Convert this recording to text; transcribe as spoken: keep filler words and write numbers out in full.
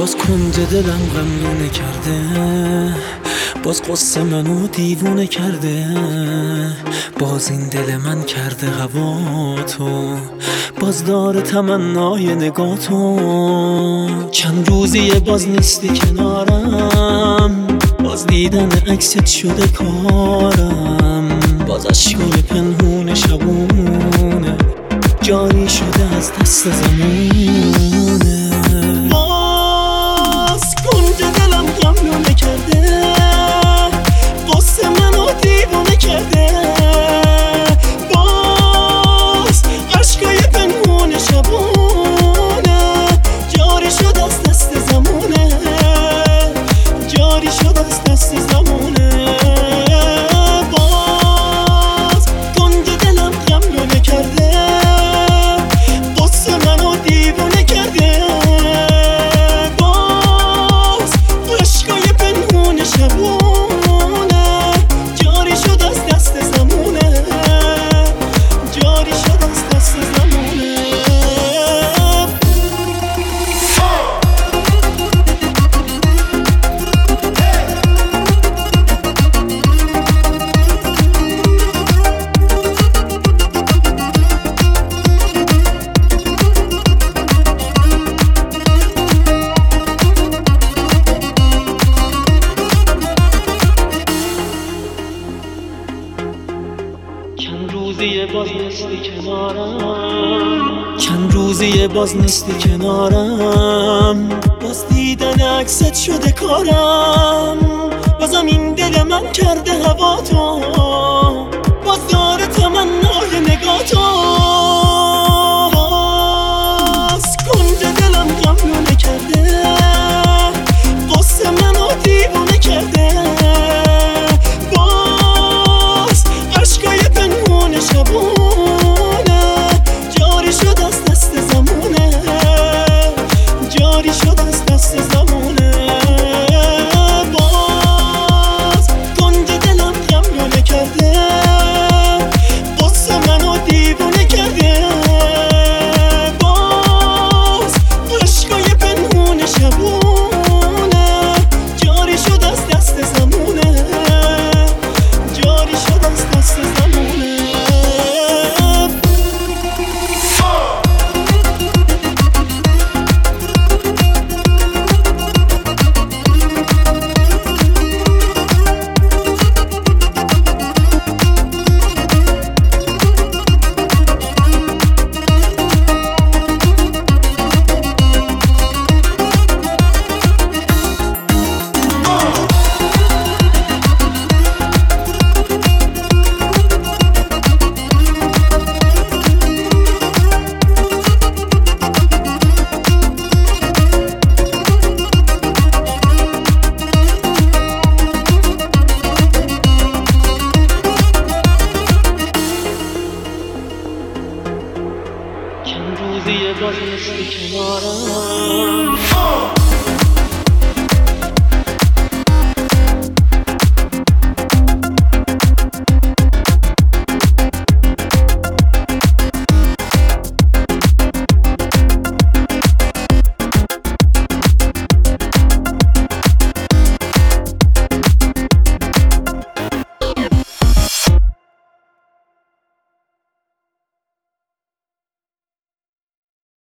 باز کنج دلم غملونه کرده، باز قصه منو دیوونه کرده، باز این دل من کرده هوا تو، باز داره تمنای نگاه تو. چند روزیه باز نیستی کنارم، باز دیدن عکست شده کارم، باز عشقای پنهون شبونه جاری شده از دست زمونه. باز کنج دلم غملونه کرده، قصه منو دیوونه کرده، باز عشقای پنهون شبونه جاری شد از دست زمونه، جاری شد از دست زمونه. باز کنج دلم غملونه کرده، قصه منو دیوونه کرده، باز عشقای پنهون شبونه جاری شد از دست زمونه، جاری شد از دست زمونه. چند روزیه باز نیستی کنارم، چند روزیه باز نیستی کنارم، باز دیدن عکست شده کارم، بازم این دل من کرده هوا تو، باز داره تمنای نگاه تو. باز کنج دلم غملونه کرده، قصه منو دیوونه کرده، شبونه جاری شد از دست زمونه، جاری شد از دست زمونه. باز کنج دلم غملونه کرده، قصه منو دیوونه کرده، باز عشقای پنهون شبونه جاری شد از دست زمونه، جاری شد از دست زمونه. چند روزیه باز نیستی کنارم،